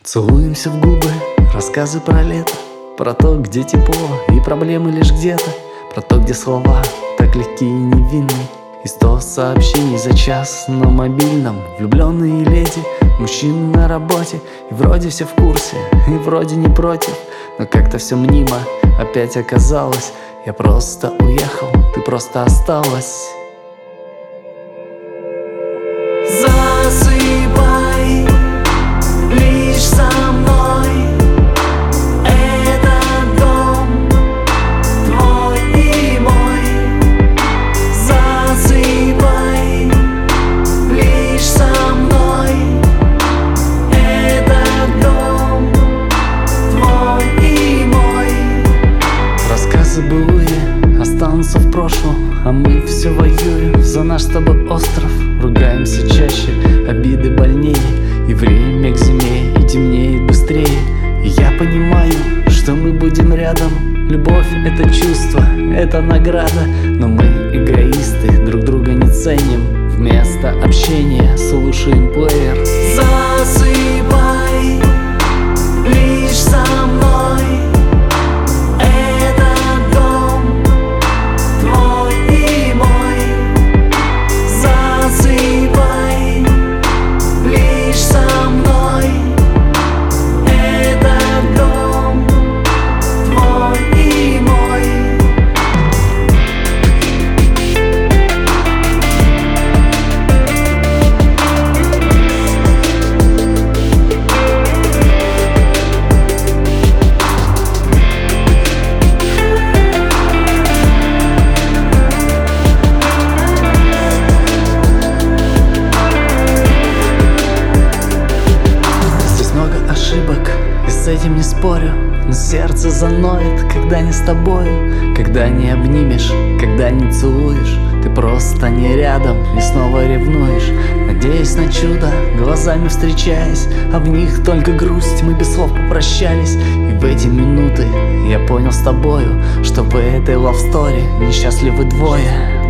Целуемся в губы, рассказы про лето, про то, где тепло и проблемы лишь где-то, про то, где слова так легкие и невинны, и 100 сообщений за час на мобильном. Влюбленные леди, мужчины на работе, и вроде все в курсе, и вроде не против, но как-то все мнимо опять оказалось. Я просто уехал, ты просто осталась. Засыпай лишь со мной, этот дом твой и мой. Засыпай лишь со мной, этот дом твой и мой. Рассказы былые останутся в прошлом, а мы все воюем за наш с тобой остров. Ругаемся чаще, обиды больнее, и время к зиме и темнеет быстрее. И я понимаю, что мы будем рядом. Любовь — это чувство, это награда, но мы эгоисты, друг друга не ценим. Вместо общения слушаем плеер. Засыпай лишь со мной, этот дом твой и мой. Засыпай лишь со мной, этот дом твой и мой. Ошибок, и с этим не спорю, но сердце заноет, когда не с тобою, когда не обнимешь, когда не целуешь. Ты просто не рядом и снова ревнуешь, надеясь на чудо, глазами встречаясь, а в них только грусть. Мы без слов попрощались, и в эти минуты я понял с тобою, что в этой лавсторе несчастливы двое.